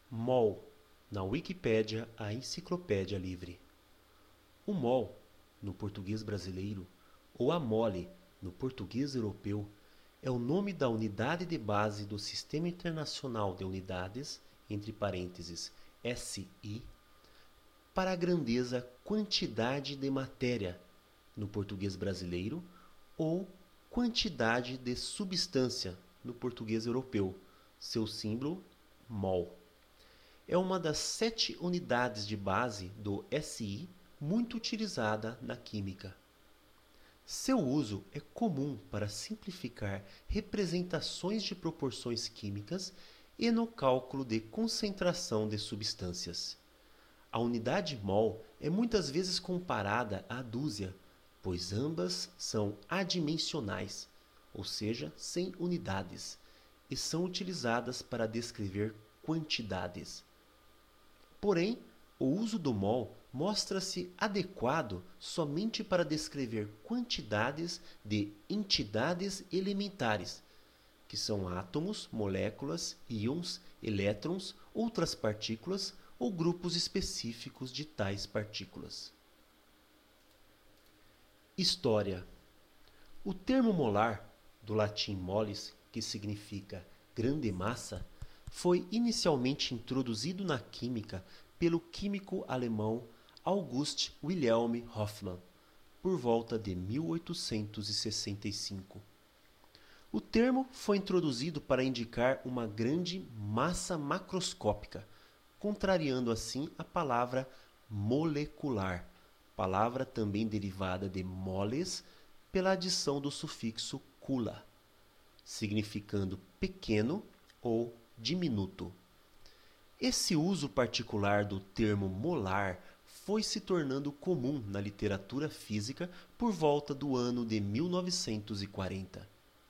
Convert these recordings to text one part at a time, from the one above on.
mol, na Wikipédia, a enciclopédia livre. O mol, no português brasileiro, ou a mole, no português europeu, é o nome da unidade de base do Sistema Internacional de Unidades, entre parênteses, SI, para a grandeza quantidade de matéria, no português brasileiro, ou quantidade de substância, no português europeu, seu símbolo mol. É uma das 7 unidades de base do SI muito utilizada na química. Seu uso é comum para simplificar representações de proporções químicas e no cálculo de concentração de substâncias. A unidade mol é muitas vezes comparada à dúzia, pois ambas são adimensionais, ou seja, sem unidades, e são utilizadas para descrever quantidades. Porém, o uso do mol mostra-se adequado somente para descrever quantidades de entidades elementares, que são átomos, moléculas, íons, elétrons, outras partículas ou grupos específicos de tais partículas. História. O termo molar, do latim molis, que significa grande massa, foi inicialmente introduzido na química pelo químico alemão August Wilhelm Hoffmann, por volta de 1865. O termo foi introduzido para indicar uma grande massa macroscópica, contrariando assim a palavra molecular, palavra também derivada de moles pela adição do sufixo cula, significando pequeno ou diminuto. Esse uso particular do termo molar foi se tornando comum na literatura física por volta do ano de 1940.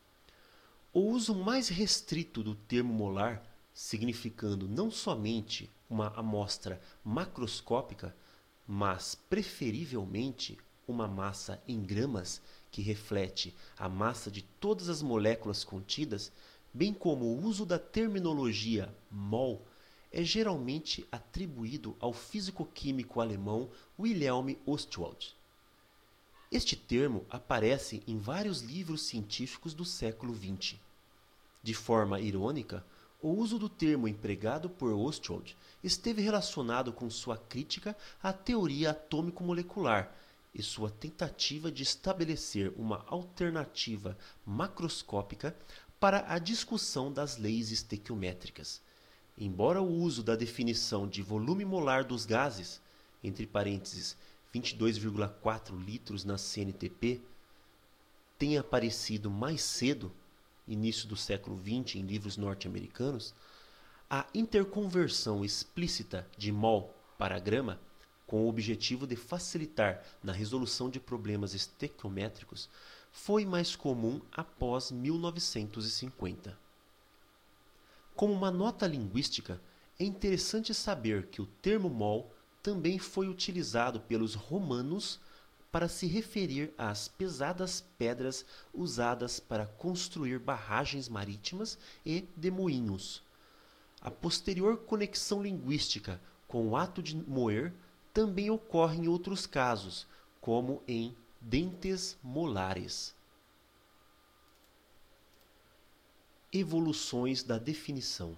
O uso mais restrito do termo molar, significando não somente uma amostra macroscópica, mas preferivelmente uma massa em gramas que reflete a massa de todas as moléculas contidas, bem como o uso da terminologia mol, é geralmente atribuído ao físico-químico alemão Wilhelm Ostwald. Este termo aparece em vários livros científicos do século XX. De forma irônica, o uso do termo empregado por Ostwald esteve relacionado com sua crítica à teoria atômico-molecular e sua tentativa de estabelecer uma alternativa macroscópica para a discussão das leis estequiométricas. Embora o uso da definição de volume molar dos gases, entre parênteses 22,4 litros na CNTP, tenha aparecido mais cedo, início do século XX, em livros norte-americanos, a interconversão explícita de mol para grama, com o objetivo de facilitar na resolução de problemas estequiométricos, foi mais comum após 1950. Como uma nota linguística, é interessante saber que o termo mol também foi utilizado pelos romanos para se referir às pesadas pedras usadas para construir barragens marítimas e de moinhos. A posterior conexão linguística com o ato de moer também ocorre em outros casos, como em dentes molares. Evoluções da definição.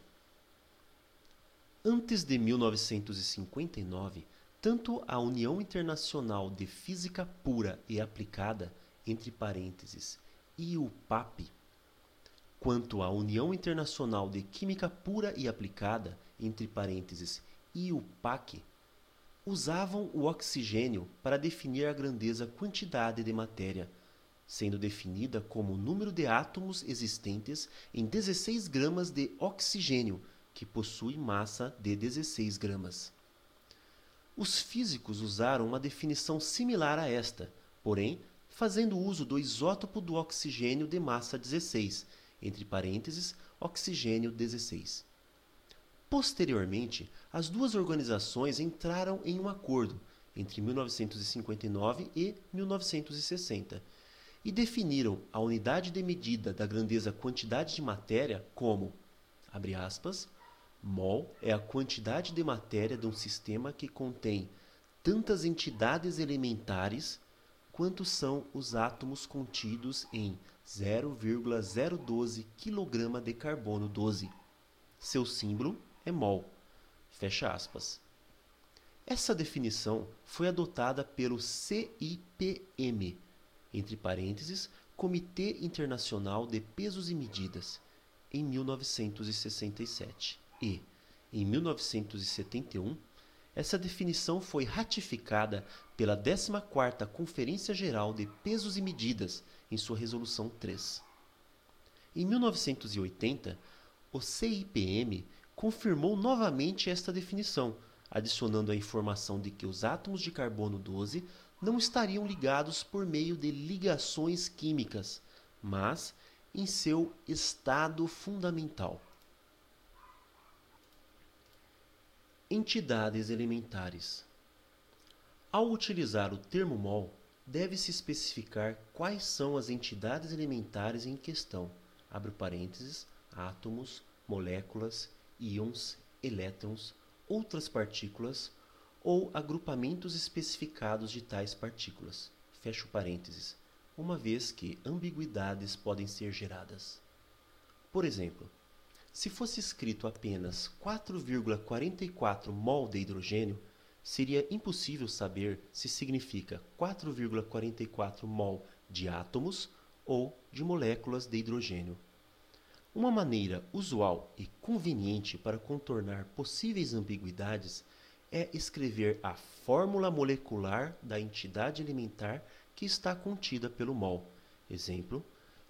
Antes de 1959, tanto a União Internacional de Física Pura e Aplicada, entre parênteses, IUPAP, quanto a União Internacional de Química Pura e Aplicada, entre parênteses, IUPAC, usavam o oxigênio para definir a grandeza quantidade de matéria, sendo definida como o número de átomos existentes em 16 gramas de oxigênio, que possui massa de 16 gramas. Os físicos usaram uma definição similar a esta, porém, fazendo uso do isótopo do oxigênio de massa 16, entre parênteses, oxigênio 16. Posteriormente, as duas organizações entraram em um acordo, entre 1959 e 1960, e definiram a unidade de medida da grandeza quantidade de matéria como, abre aspas, Mol é a quantidade de matéria de um sistema que contém tantas entidades elementares quanto são os átomos contidos em 0,012 kg de carbono 12. Seu símbolo é mol. Fecha aspas. Essa definição foi adotada pelo CIPM, entre parênteses, Comitê Internacional de Pesos e Medidas, em 1967. E, em 1971, essa definição foi ratificada pela 14ª Conferência Geral de Pesos e Medidas, em sua Resolução 3. Em 1980, o CIPM confirmou novamente esta definição, adicionando a informação de que os átomos de carbono 12 não estariam ligados por meio de ligações químicas, mas em seu estado fundamental. Entidades elementares. Ao utilizar o termo mol, deve-se especificar quais são as entidades elementares em questão, abre parênteses, átomos, moléculas, íons, elétrons, outras partículas ou agrupamentos especificados de tais partículas, fecho parênteses, uma vez que ambiguidades podem ser geradas. Por exemplo, se fosse escrito apenas 4,44 mol de hidrogênio, seria impossível saber se significa 4,44 mol de átomos ou de moléculas de hidrogênio. Uma maneira usual e conveniente para contornar possíveis ambiguidades é escrever a fórmula molecular da entidade elementar que está contida pelo mol. Exemplo,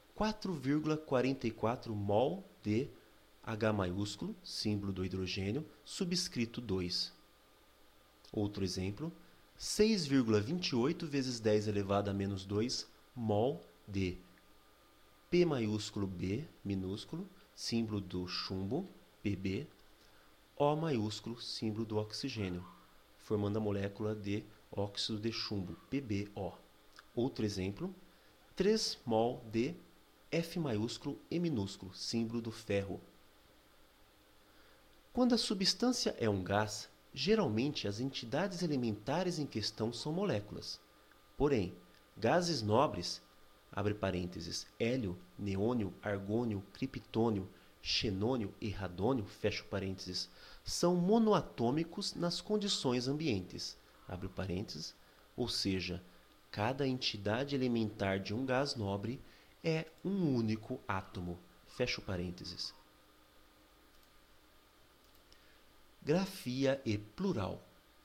4,44 mol de H maiúsculo, símbolo do hidrogênio, subscrito 2. Outro exemplo, 6,28 vezes 10 elevado a menos 2 mol de P maiúsculo B minúsculo, símbolo do chumbo, Pb, O maiúsculo, símbolo do oxigênio, formando a molécula de óxido de chumbo, PbO. Outro exemplo, 3 mol de F maiúsculo E minúsculo, símbolo do ferro. Quando a substância é um gás, geralmente as entidades elementares em questão são moléculas. Porém, gases nobres, abre parênteses, hélio, neônio, argônio, criptônio, xenônio e radônio, fecha parênteses, são monoatômicos nas condições ambientes, abre parênteses, ou seja, cada entidade elementar de um gás nobre é um único átomo, fecha parênteses. Grafia e plural.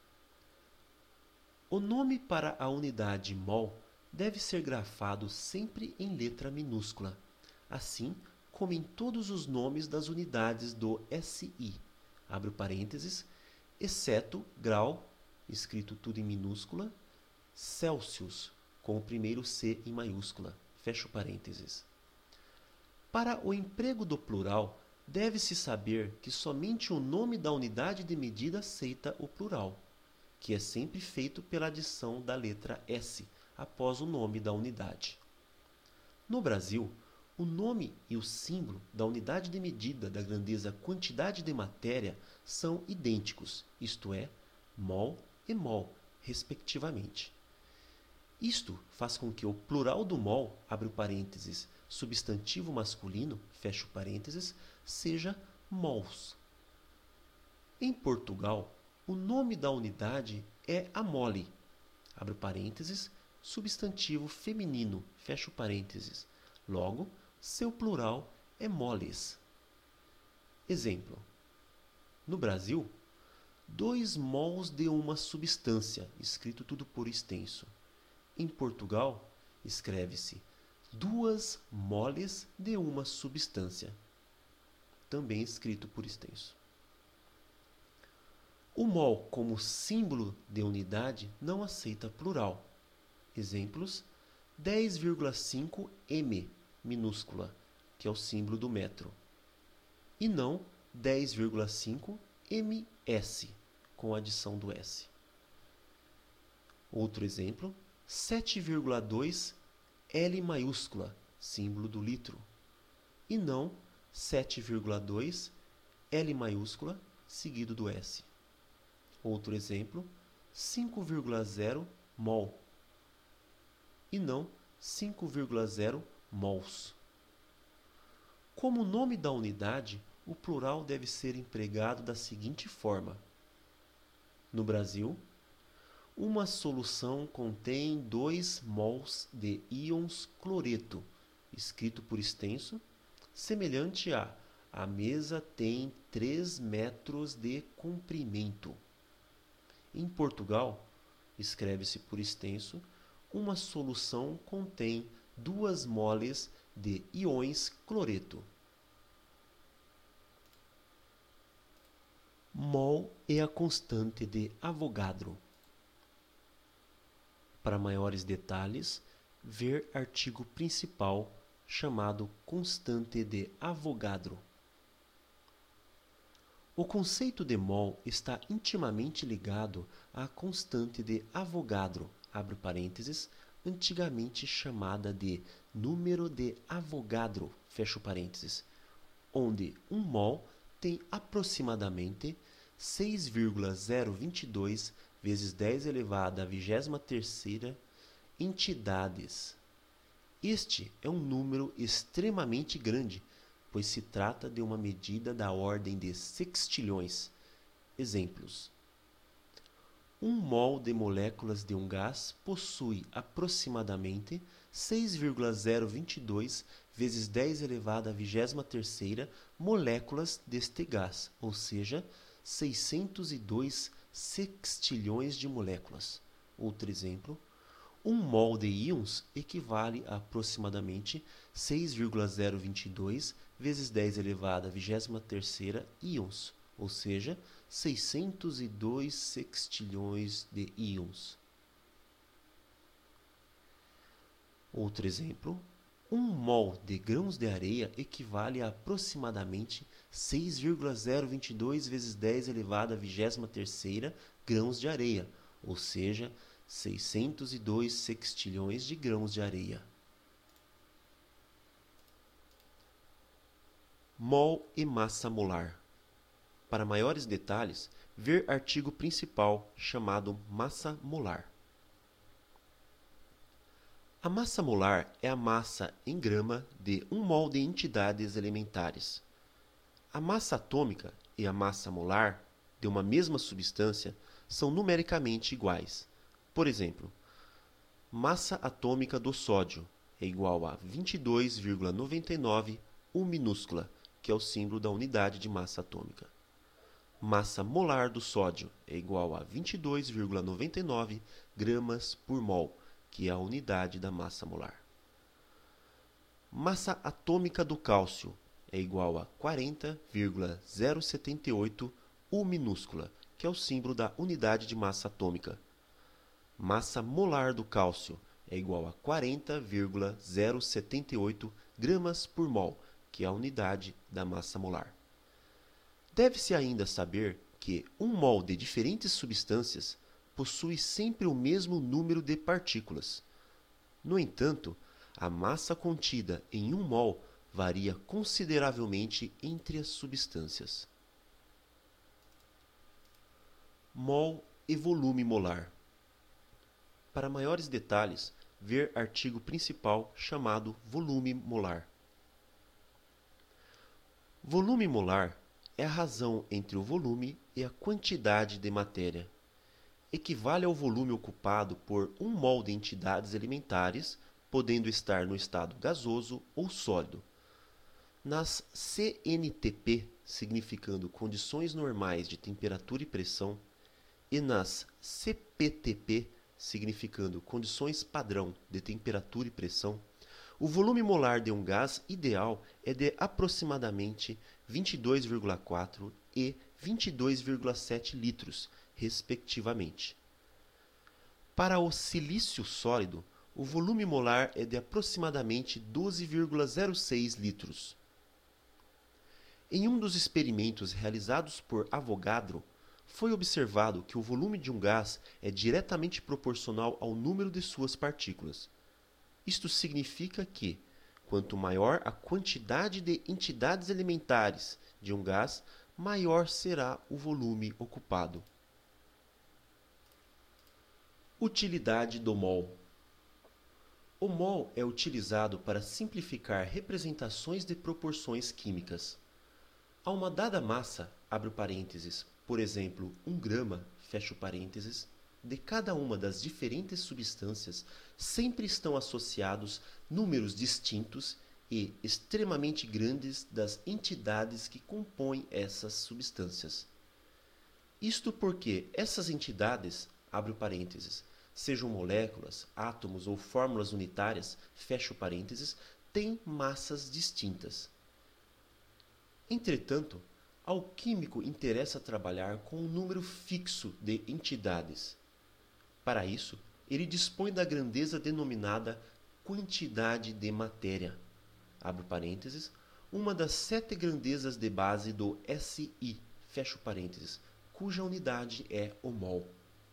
O nome para a unidade mol deve ser grafado sempre em letra minúscula, assim como em todos os nomes das unidades do SI, abre parênteses, exceto grau, escrito tudo em minúscula, Celsius, com o primeiro C em maiúscula, fecho parênteses. Para o emprego do plural, deve-se saber que somente o nome da unidade de medida aceita o plural, que é sempre feito pela adição da letra S após o nome da unidade. No Brasil, o nome e o símbolo da unidade de medida da grandeza quantidade de matéria são idênticos, isto é, mol e mol, respectivamente. Isto faz com que o plural do mol, abre parênteses, substantivo masculino, fecha parênteses, seja mols. Em Portugal, o nome da unidade é a mole, abre parênteses, substantivo feminino, fecha parênteses. Logo, seu plural é moles. Exemplo. No Brasil, 2 mols de uma substância, escrito tudo por extenso. Em Portugal, escreve-se 2 moles de uma substância, também escrito por extenso. O mol como símbolo de unidade não aceita plural. Exemplos, 10,5 m, minúscula, que é o símbolo do metro, e não 10,5 ms, com a adição do S. Outro exemplo, 7,2 L maiúscula, símbolo do litro, e não 7,2 L maiúscula seguido do S. Outro exemplo, 5,0 mol e não 5,0 mols. Como nome da unidade, o plural deve ser empregado da seguinte forma. No Brasil, uma solução contém 2 mols de íons cloreto, escrito por extenso, semelhante a mesa tem 3 metros de comprimento. Em Portugal, escreve-se por extenso, uma solução contém 2 moles de íons cloreto. Mol é a constante de Avogadro. Para maiores detalhes, ver artigo principal chamado constante de Avogadro. O conceito de mol está intimamente ligado à constante de Avogadro, abre parênteses, antigamente chamada de número de Avogadro, fecha parênteses, onde um mol tem aproximadamente 6,022 vezes 10 elevado à 23ª entidades. Este é um número extremamente grande, pois se trata de uma medida da ordem de sextilhões. Exemplos. Um mol de moléculas de um gás possui aproximadamente 6,022 vezes 10 elevado à 23ª moléculas deste gás, ou seja, 602 sextilhões de moléculas. Outro exemplo, um mol de íons equivale a aproximadamente 6,022 vezes 10 elevado à 23ª íons, ou seja, 602 sextilhões de íons. Outro exemplo, um mol de grãos de areia equivale a aproximadamente 6,022 vezes 10 elevado à 23ª grãos de areia, ou seja, 602 sextilhões de grãos de areia. Mol e massa molar. Para maiores detalhes, ver artigo principal chamado massa molar. A massa molar é a massa em grama de um mol de entidades elementares. A massa atômica e a massa molar de uma mesma substância são numericamente iguais. Por exemplo, massa atômica do sódio é igual a 22,99 U minúscula, que é o símbolo da unidade de massa atômica. Massa molar do sódio é igual a 22,99 gramas por mol, que é a unidade da massa molar. Massa atômica do cálcio é igual a 40,078 U minúscula, que é o símbolo da unidade de massa atômica. Massa molar do cálcio é igual a 40,078 gramas por mol, que é a unidade da massa molar. Deve-se ainda saber que um mol de diferentes substâncias possui sempre o mesmo número de partículas. No entanto, a massa contida em um mol varia consideravelmente entre as substâncias. Mol e volume molar. Para maiores detalhes, ver artigo principal chamado volume molar. Volume molar é a razão entre o volume e a quantidade de matéria. Equivale ao volume ocupado por um mol de entidades elementares, podendo estar no estado gasoso ou sólido. Nas CNTP, significando condições normais de temperatura e pressão, e nas CPTP, significando condições padrão de temperatura e pressão, o volume molar de um gás ideal é de aproximadamente 22,4 e 22,7 litros, respectivamente. Para o silício sólido, o volume molar é de aproximadamente 12,06 litros. Em um dos experimentos realizados por Avogadro, foi observado que o volume de um gás é diretamente proporcional ao número de suas partículas. Isto significa que, quanto maior a quantidade de entidades elementares de um gás, maior será o volume ocupado. Utilidade do mol. O mol é utilizado para simplificar representações de proporções químicas. A uma dada massa, abre parênteses, por exemplo, 1 grama, fecha parênteses, de cada uma das diferentes substâncias, sempre estão associados números distintos e extremamente grandes das entidades que compõem essas substâncias. Isto porque essas entidades, abre parênteses, sejam moléculas, átomos ou fórmulas unitárias, fecha parênteses, têm massas distintas. Entretanto, ao químico interessa trabalhar com um número fixo de entidades. Para isso, ele dispõe da grandeza denominada quantidade de matéria, abre parênteses, uma das 7 grandezas de base do SI, fecha parênteses, cuja unidade é o mol.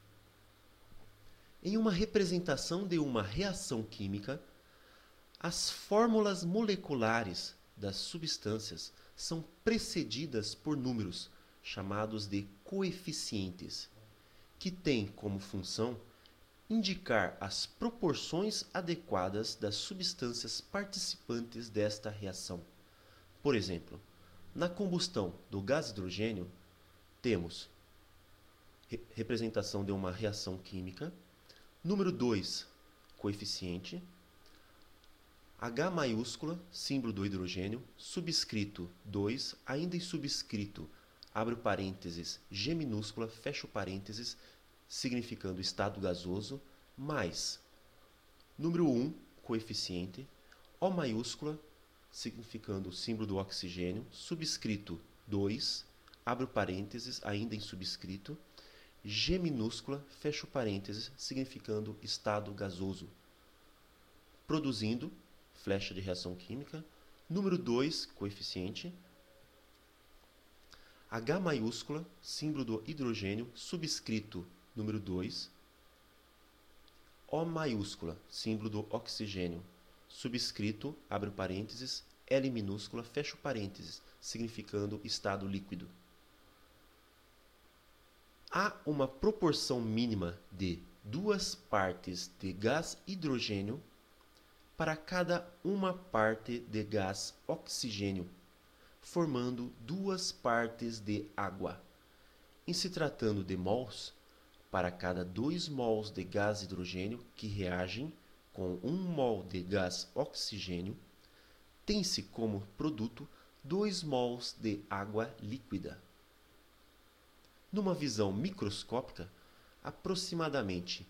Em uma representação de uma reação química, as fórmulas moleculares das substâncias são precedidas por números, chamados de coeficientes, que têm como função indicar as proporções adequadas das substâncias participantes desta reação. Por exemplo, na combustão do gás hidrogênio, temos representação de uma reação química, número 2, coeficiente, H maiúscula, símbolo do hidrogênio, subscrito 2, ainda em subscrito, abre parênteses, G minúscula, fecha parênteses, significando estado gasoso, mais número 1, coeficiente, O maiúscula, significando o símbolo do oxigênio, subscrito 2, abre parênteses, ainda em subscrito, G minúscula, fecha parênteses, significando estado gasoso. Produzindo, flecha de reação química, número 2, coeficiente, H maiúscula, símbolo do hidrogênio, subscrito número 2, O maiúscula, símbolo do oxigênio, subscrito, abre parênteses, L minúscula, fecha parênteses, significando estado líquido. Há uma proporção mínima de 2 partes de gás hidrogênio para cada uma parte de gás oxigênio, formando 2 partes de água. Em se tratando de mols, para cada 2 mols de gás hidrogênio que reagem com 1 mol de gás oxigênio, tem-se como produto 2 mols de água líquida. Numa visão microscópica, aproximadamente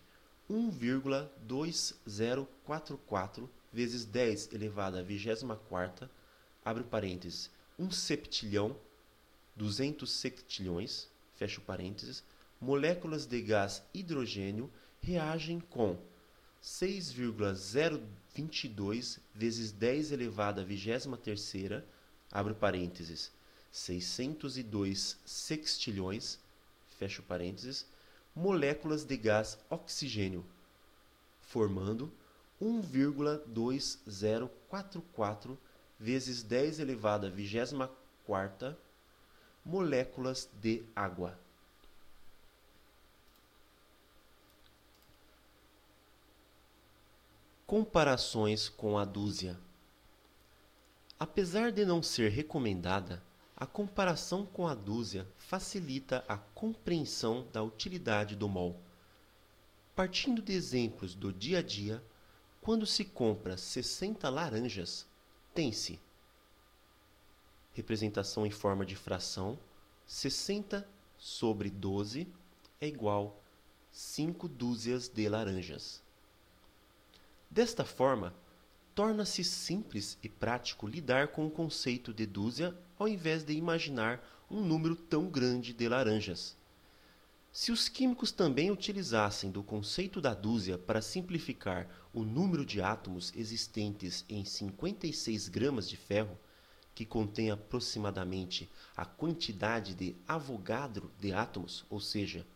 1,2044 vezes 10 elevado à 24ª, abre parênteses, 1 septilhão, 200 septilhões, fecha parênteses, moléculas de gás hidrogênio reagem com 6,022 vezes 10 elevado à 23ª, abre parênteses, 602 sextilhões, fecha parênteses, moléculas de gás oxigênio, formando 1,2044 vezes 10 elevado à 24ª moléculas de água. Comparações com a dúzia. Apesar de não ser recomendada, a comparação com a dúzia facilita a compreensão da utilidade do mol. Partindo de exemplos do dia a dia, quando se compra 60 laranjas, tem-se representação em forma de fração, 60 sobre 12 é igual a 5 dúzias de laranjas. Desta forma, torna-se simples e prático lidar com o conceito de dúzia ao invés de imaginar um número tão grande de laranjas. Se os químicos também utilizassem do conceito da dúzia para simplificar o número de átomos existentes em 56 gramas de ferro, que contém aproximadamente a quantidade de Avogadro de átomos, ou seja,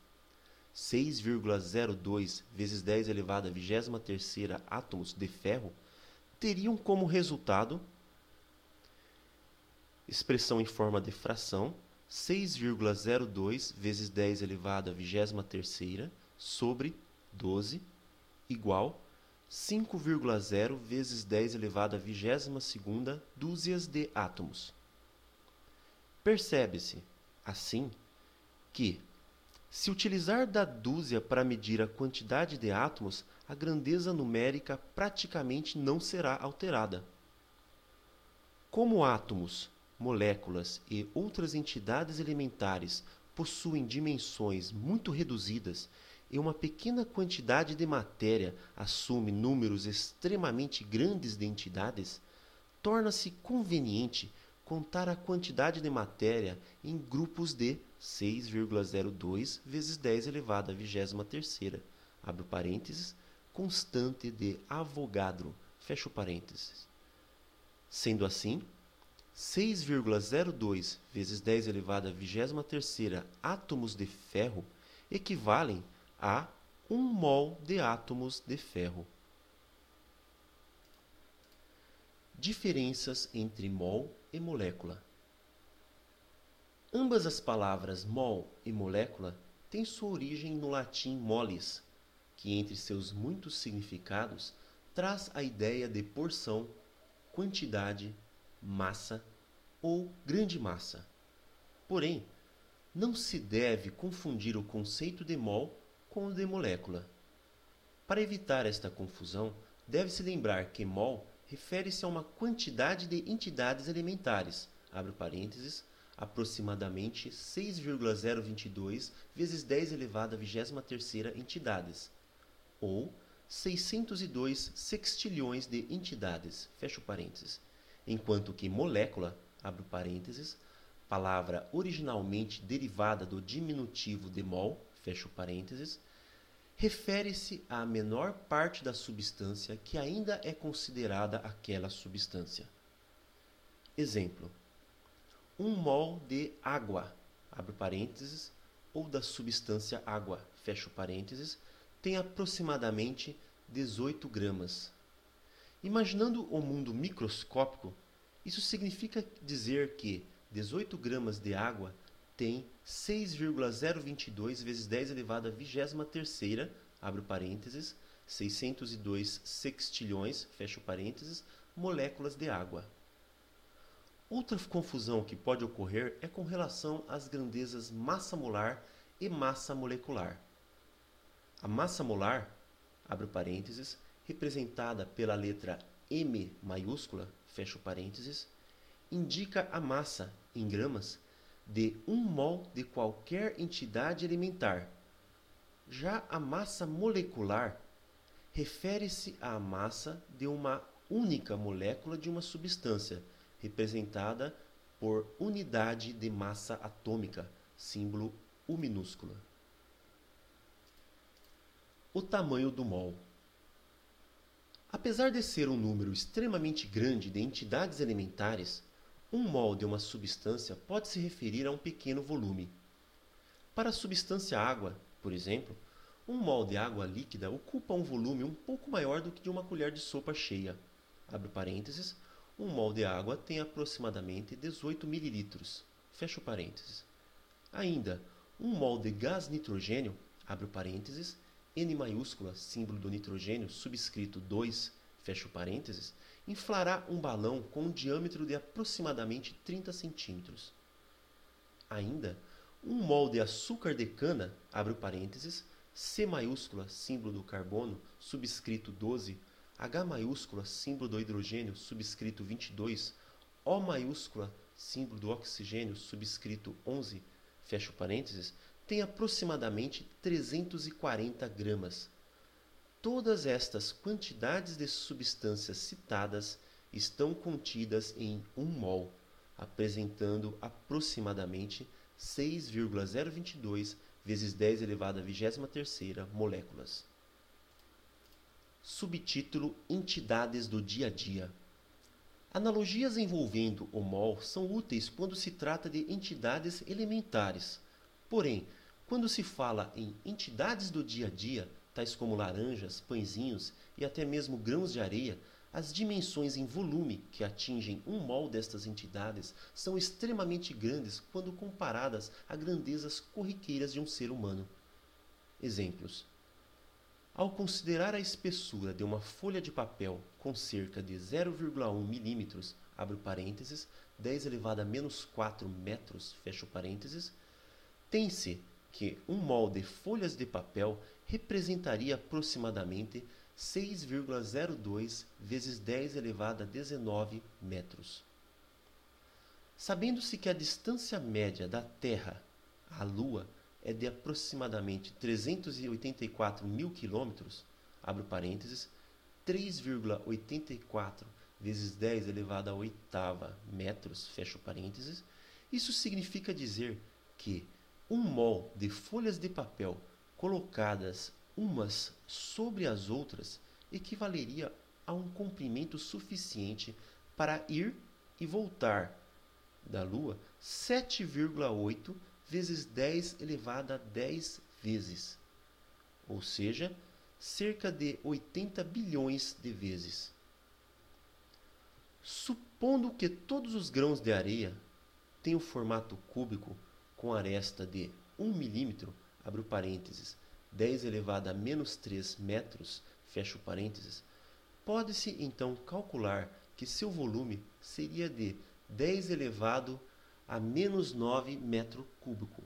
6,02 vezes 10 elevado à 23ª átomos de ferro, teriam como resultado, expressão em forma de fração, 6,02 vezes 10 elevado à 23ª sobre 12 igual 5,0 vezes 10 elevado à 22ª dúzias de átomos. Percebe-se, assim, que, se utilizar da dúzia para medir a quantidade de átomos, a grandeza numérica praticamente não será alterada. Como átomos, moléculas e outras entidades elementares possuem dimensões muito reduzidas e uma pequena quantidade de matéria assume números extremamente grandes de entidades, torna-se conveniente contar a quantidade de matéria em grupos de 6,02 vezes 10 elevado à 23ª, abre parênteses, constante de Avogadro, fecha parênteses. Sendo assim, 6,02 vezes 10 elevado à 23ª átomos de ferro equivalem a 1 mol de átomos de ferro. Diferenças entre mol e molécula. Ambas as palavras mol e molécula têm sua origem no latim molis, que entre seus muitos significados traz a ideia de porção, quantidade, massa ou grande massa. Porém, não se deve confundir o conceito de mol com o de molécula. Para evitar esta confusão, deve-se lembrar que mol refere-se a uma quantidade de entidades elementares, abre parênteses, aproximadamente 6,022 vezes 10 elevado à 23ª entidades, ou 602 sextilhões de entidades, fecha parênteses, enquanto que molécula, abre parênteses, palavra originalmente derivada do diminutivo de mol, fecha parênteses, refere-se à menor parte da substância que ainda é considerada aquela substância. Exemplo: 1 mol de água, abre parênteses, ou da substância água, fecha parênteses, tem aproximadamente 18 gramas. Imaginando o mundo microscópico, isso significa dizer que 18 gramas de água tem 6,022 vezes 10 elevado à 23ª, abre parênteses, 602 sextilhões, fecha parênteses, moléculas de água. Outra confusão que pode ocorrer é com relação às grandezas massa molar e massa molecular. A massa molar, abre parênteses, representada pela letra M maiúscula, fecha parênteses, indica a massa, em gramas, de 1 mol de qualquer entidade elementar. Já a massa molecular refere-se à massa de uma única molécula de uma substância, representada por unidade de massa atômica, símbolo U minúscula. O tamanho do mol. Apesar de ser um número extremamente grande de entidades elementares, 1 mol de uma substância pode se referir a um pequeno volume. Para a substância água, por exemplo, 1 mol de água líquida ocupa um volume um pouco maior do que de uma colher de sopa cheia. Abre parênteses, 1 mol de água tem aproximadamente 18 mililitros. Fecha parênteses. Ainda, 1 mol de gás nitrogênio, abre parênteses, N maiúscula, símbolo do nitrogênio, subscrito 2, fecha parênteses, inflará um balão com um diâmetro de aproximadamente 30 centímetros. Ainda, 1 mol de açúcar de cana, abre parênteses, C maiúscula, símbolo do carbono, subscrito 12, H maiúscula, símbolo do hidrogênio, subscrito 22, O maiúscula, símbolo do oxigênio, subscrito 11, fecha parênteses, tem aproximadamente 340 gramas. Todas estas quantidades de substâncias citadas estão contidas em 1 mol, apresentando aproximadamente 6,022 vezes 10 elevado à 23ª moléculas. Subtítulo: Entidades do dia a dia. Analogias envolvendo o mol são úteis quando se trata de entidades elementares. Porém, quando se fala em entidades do dia a dia, tais como laranjas, pãezinhos e até mesmo grãos de areia, As dimensões em volume que atingem um mol destas entidades são extremamente grandes quando comparadas a grandezas corriqueiras de um ser humano. Exemplos. Ao considerar a espessura de uma folha de papel com cerca de 0,1 milímetros, abre parênteses, 10 elevado a menos 4 metros, fecha parênteses, tem-se que um mol de folhas de papel representaria aproximadamente 6,02 vezes 10 elevado a 19 metros. Sabendo-se que a distância média da Terra à Lua é de aproximadamente 384 mil quilômetros, abre parênteses, 3,84 vezes 10 elevado a oitava metros, fecha parênteses, isso significa dizer que um mol de folhas de papel colocadas umas sobre as outras equivaleria a um comprimento suficiente para ir e voltar da Lua 7,8 vezes 10 elevado a 10 vezes, ou seja, cerca de 80 bilhões de vezes. Supondo que todos os grãos de areia tenham formato cúbico com aresta de 1 milímetro, abre parênteses, 10 elevado a menos 3 metros, fecha parênteses, pode-se então calcular que seu volume seria de 10 elevado a menos 9 metro cúbico.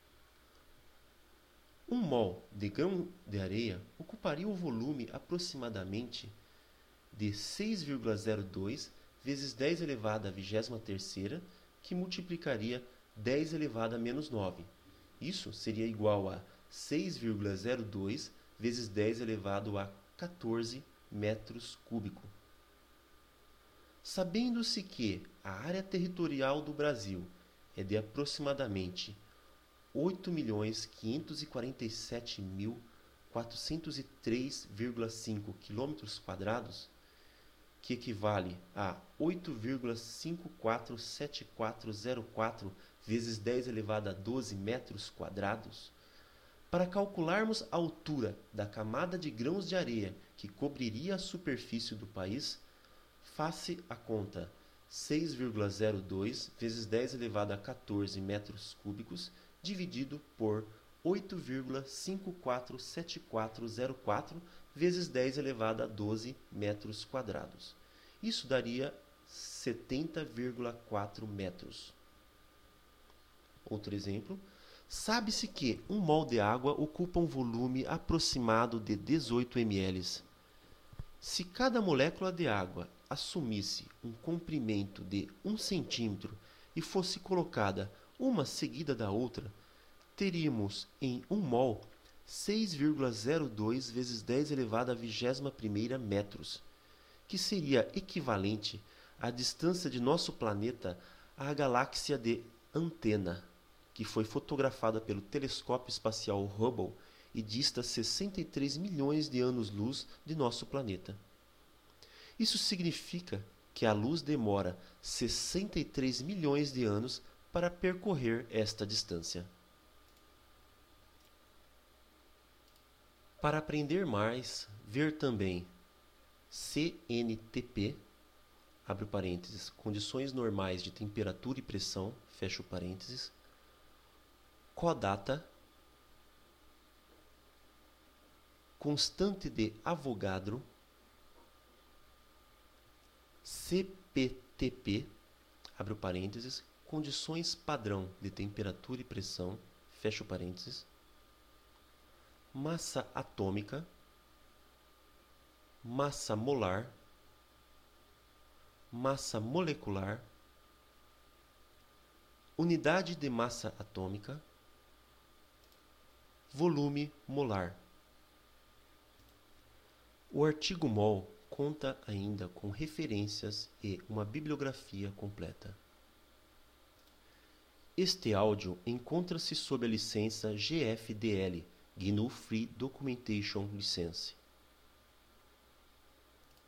Um mol de grão de areia ocuparia um volume aproximadamente de 6,02 vezes 10 elevado a 23ª, que multiplicaria 10 elevado a menos 9. Isso seria igual a 6,02 vezes 10 elevado a 14 metros cúbicos. Sabendo-se que a área territorial do Brasil é de aproximadamente 8.547.403,5 km², que equivale a 8,547404 vezes 10 elevado a 12 metros quadrados, para calcularmos a altura da camada de grãos de areia que cobriria a superfície do país, faça a conta 6,02 vezes 10 elevado a 14 metros cúbicos dividido por 8,547404 vezes 10 elevado a 12 metros quadrados. Isso daria 70,4 metros. Outro exemplo. Sabe-se que um mol de água ocupa um volume aproximado de 18 ml. Se cada molécula de água assumisse um comprimento de 1 centímetro e fosse colocada uma seguida da outra, teríamos em 1 mol 6,02 vezes 10 elevado a 21ª metros, que seria equivalente à distância de nosso planeta à galáxia de Antena, que foi fotografada pelo telescópio espacial Hubble e dista 63 milhões de anos-luz de nosso planeta. Isso significa que a luz demora 63 milhões de anos para percorrer esta distância. Para aprender mais, ver também CNTP, abre parênteses, condições normais de temperatura e pressão, fecha parênteses, CODATA, constante de Avogadro, CPTP, abre parênteses, condições padrão de temperatura e pressão, fecha parênteses, massa atômica, massa molar, massa molecular, unidade de massa atômica, volume molar. O artigo mol conta ainda com referências e uma bibliografia completa. Este áudio encontra-se sob a licença GFDL, GNU Free Documentation License.